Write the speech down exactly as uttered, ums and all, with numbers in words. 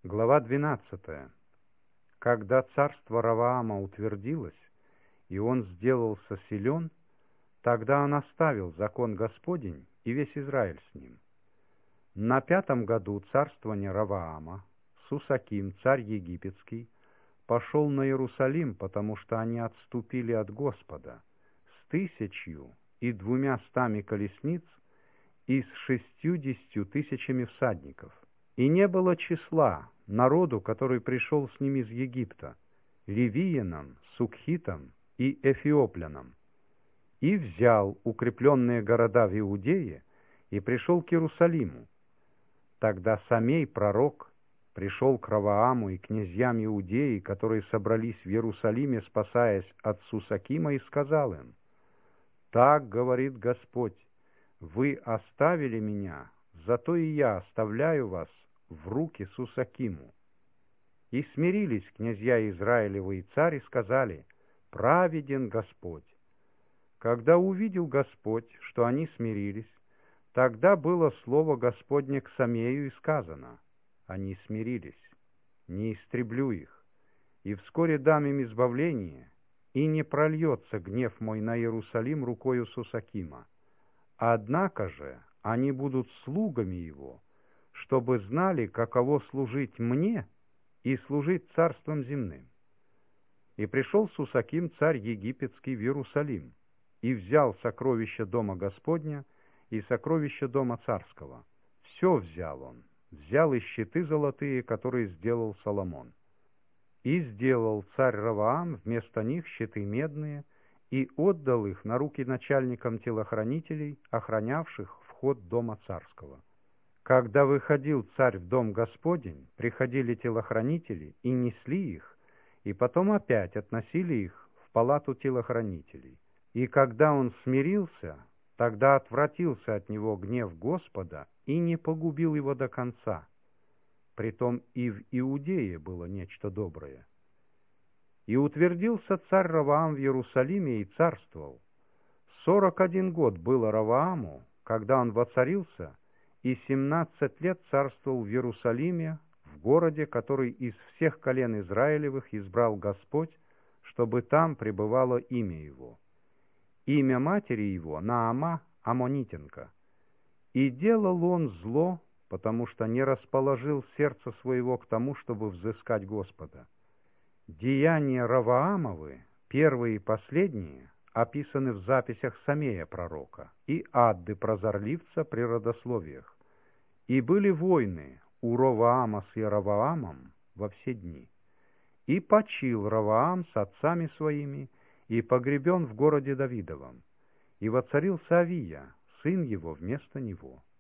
Глава двенадцатая. Когда царство Раваама утвердилось, и он сделался силен, тогда он оставил закон Господень и весь Израиль с ним. На пятом году царствования Раваама Сусаким, царь египетский, пошел на Иерусалим, потому что они отступили от Господа с тысячью и двумя стами колесниц и с шестьюдесятью тысячами всадников. И не было числа народу, который пришел с ним из Египта, ливиянам, сукхитам и эфиоплянам, и взял укрепленные города в Иудее и пришел к Иерусалиму. Тогда Самей, пророк, пришел к Равааму и князьям Иудеи, которые собрались в Иерусалиме, спасаясь от Сусакима, и сказал им: «Так говорит Господь, вы оставили меня, зато и я оставляю вас в руки Сусакиму». И смирились князья Израилевы и царь, и сказали: «Праведен Господь». Когда увидел Господь, что они смирились, тогда было слово Господне к Самею, и сказано: «Они смирились, не истреблю их, и вскоре дам им избавление, и не прольется гнев мой на Иерусалим рукою Сусакима. Однако же они будут слугами его, чтобы знали, каково служить мне и служить царством земным». И пришел Сусаким, царь египетский, в Иерусалим, и взял сокровища дома Господня и сокровища дома царского. Все взял он, взял и щиты золотые, которые сделал Соломон. И сделал царь Раваам вместо них щиты медные, и отдал их на руки начальникам телохранителей, охранявших вход дома царского. Когда выходил царь в дом Господень, приходили телохранители и несли их, и потом опять относили их в палату телохранителей. И когда он смирился, тогда отвратился от него гнев Господа и не погубил его до конца. Притом и в Иудее было нечто доброе. И утвердился царь Раваам в Иерусалиме и царствовал. Сорок один год было Равааму, когда он воцарился, и семнадцать лет царствовал в Иерусалиме, в городе, который из всех колен Израилевых избрал Господь, чтобы там пребывало имя его. Имя матери его Наама, Аммонитянка. И делал он зло, потому что не расположил сердце своего к тому, чтобы взыскать Господа. Деяния Раваамовы, первые и последние, описаны в записях Самея пророка и Адды прозорливца при родословиях. И были войны у Роваама с Яроваамом во все дни. И почил Раваам с отцами своими, и погребен в городе Давидовом. И воцарился Авия, сын его, вместо него.